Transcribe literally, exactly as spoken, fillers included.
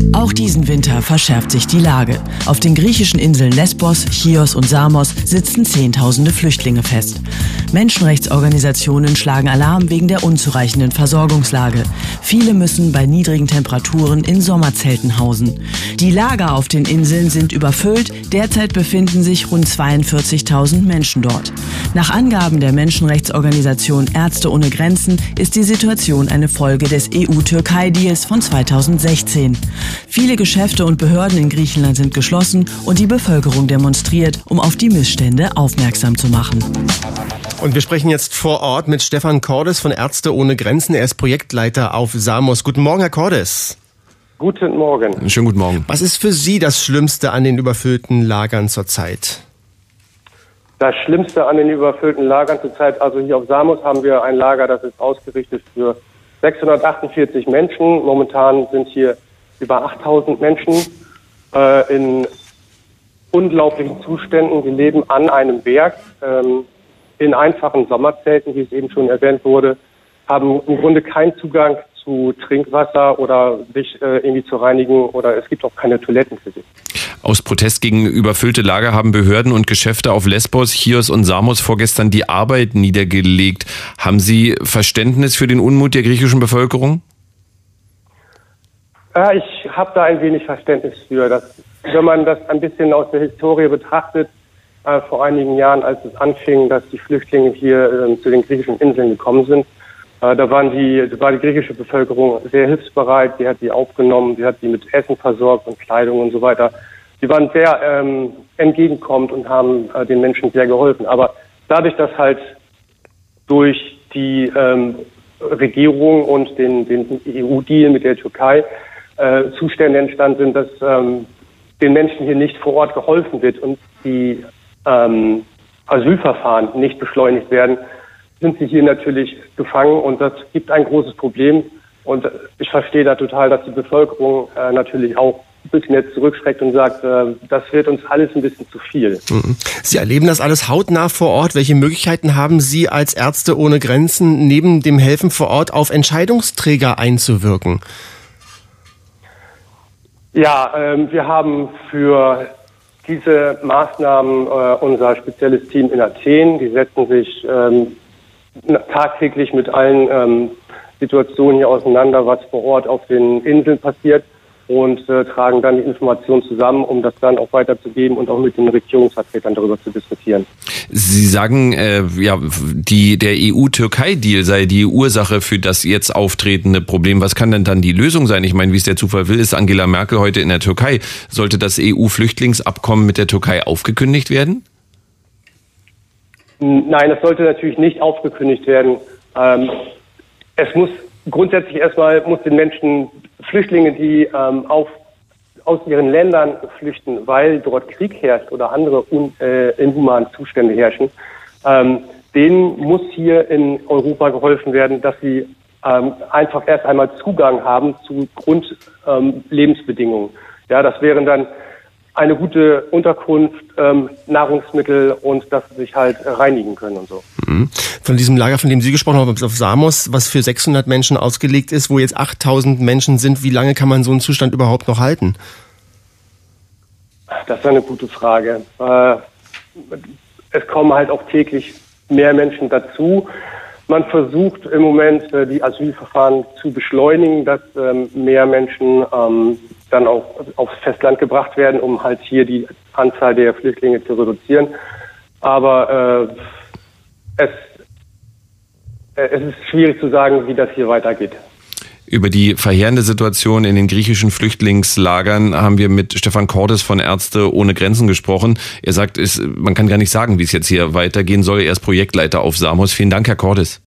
Auch diesen Winter verschärft sich die Lage. Auf den griechischen Inseln Lesbos, Chios und Samos sitzen Zehntausende Flüchtlinge fest. Menschenrechtsorganisationen schlagen Alarm wegen der unzureichenden Versorgungslage. Viele müssen bei niedrigen Temperaturen in Sommerzelten hausen. Die Lager auf den Inseln sind überfüllt. Derzeit befinden sich rund zweiundvierzigtausend Menschen dort. Nach Angaben der Menschenrechtsorganisation Ärzte ohne Grenzen ist die Situation eine Folge des E U-Türkei-Deals von zweitausendsechzehn. Viele Geschäfte und Behörden in Griechenland sind geschlossen und die Bevölkerung demonstriert, um auf die Missstände aufmerksam zu machen. Und wir sprechen jetzt vor Ort mit Stefan Cordes von Ärzte ohne Grenzen. Er ist Projektleiter auf Samos. Guten Morgen, Herr Cordes. Guten Morgen. Schönen guten Morgen. Was ist für Sie das Schlimmste an den überfüllten Lagern zurzeit? Das Schlimmste an den überfüllten Lagern zurzeit, also hier auf Samos haben wir ein Lager, das ist ausgerichtet für sechshundertachtundvierzig Menschen. Momentan sind hier über achttausend Menschen äh, in unglaublichen Zuständen. Die leben an einem Berg ähm, in einfachen Sommerzelten, wie es eben schon erwähnt wurde, haben im Grunde keinen Zugang zu Trinkwasser oder sich äh, irgendwie zu reinigen, oder es gibt auch keine Toiletten für sie. Aus Protest gegen überfüllte Lager haben Behörden und Geschäfte auf Lesbos, Chios und Samos vorgestern die Arbeit niedergelegt. Haben Sie Verständnis für den Unmut der griechischen Bevölkerung? Ja, ich habe da ein wenig Verständnis für. Dass, wenn man das ein bisschen aus der Historie betrachtet, äh, vor einigen Jahren, als es anfing, dass die Flüchtlinge hier äh, zu den griechischen Inseln gekommen sind, äh, da waren die, war die griechische Bevölkerung sehr hilfsbereit. Die hat die aufgenommen, die hat die mit Essen versorgt und Kleidung und so weiter. Die waren sehr ähm, entgegenkommend und haben äh, den Menschen sehr geholfen. Aber dadurch, dass halt durch die ähm, Regierung und den, den E U-Deal mit der Türkei äh, Zustände entstanden sind, dass ähm, den Menschen hier nicht vor Ort geholfen wird und die ähm, Asylverfahren nicht beschleunigt werden, sind sie hier natürlich gefangen, und das gibt ein großes Problem. Und ich verstehe da total, dass die Bevölkerung äh, natürlich auch ein bisschen jetzt zurückschreckt und sagt, äh, das wird uns alles ein bisschen zu viel. Sie erleben das alles hautnah vor Ort. Welche Möglichkeiten haben Sie als Ärzte ohne Grenzen, neben dem Helfen vor Ort, auf Entscheidungsträger einzuwirken? Ja, ähm, wir haben für diese Maßnahmen äh, unser spezielles Team in Athen. Die setzen sich ähm, tagtäglich mit allen ähm, Situationen hier auseinander, was vor Ort auf den Inseln passiert, und äh, tragen dann die Informationen zusammen, um das dann auch weiterzugeben und auch mit den Regierungsvertretern darüber zu diskutieren. Sie sagen, äh, ja, die, der E U-Türkei-Deal sei die Ursache für das jetzt auftretende Problem. Was kann denn dann die Lösung sein? Ich meine, wie es der Zufall will, ist Angela Merkel heute in der Türkei. Sollte das E U-Flüchtlingsabkommen mit der Türkei aufgekündigt werden? Nein, das sollte natürlich nicht aufgekündigt werden. Ähm, es muss grundsätzlich erstmal, muss den Menschen, Flüchtlinge, die ähm, auf, aus ihren Ländern flüchten, weil dort Krieg herrscht oder andere un, äh, inhumane Zustände herrschen, ähm, denen muss hier in Europa geholfen werden, dass sie ähm, einfach erst einmal Zugang haben zu Grundlebensbedingungen. Ähm, ja, das wären dann eine gute Unterkunft, ähm, Nahrungsmittel und dass sie sich halt reinigen können und so. Von diesem Lager, von dem Sie gesprochen haben, auf Samos, was für sechshundert Menschen ausgelegt ist, wo jetzt achttausend Menschen sind, wie lange kann man so einen Zustand überhaupt noch halten? Das ist eine gute Frage. Äh, es kommen halt auch täglich mehr Menschen dazu. Man versucht im Moment, äh, die Asylverfahren zu beschleunigen, dass ähm, mehr Menschen ähm, dann auch aufs Festland gebracht werden, um halt hier die Anzahl der Flüchtlinge zu reduzieren. Aber äh, es, äh, es ist schwierig zu sagen, wie das hier weitergeht. Über die verheerende Situation in den griechischen Flüchtlingslagern haben wir mit Stefan Cordes von Ärzte ohne Grenzen gesprochen. Er sagt, es, man kann gar nicht sagen, wie es jetzt hier weitergehen soll. Er ist Projektleiter auf Samos. Vielen Dank, Herr Cordes.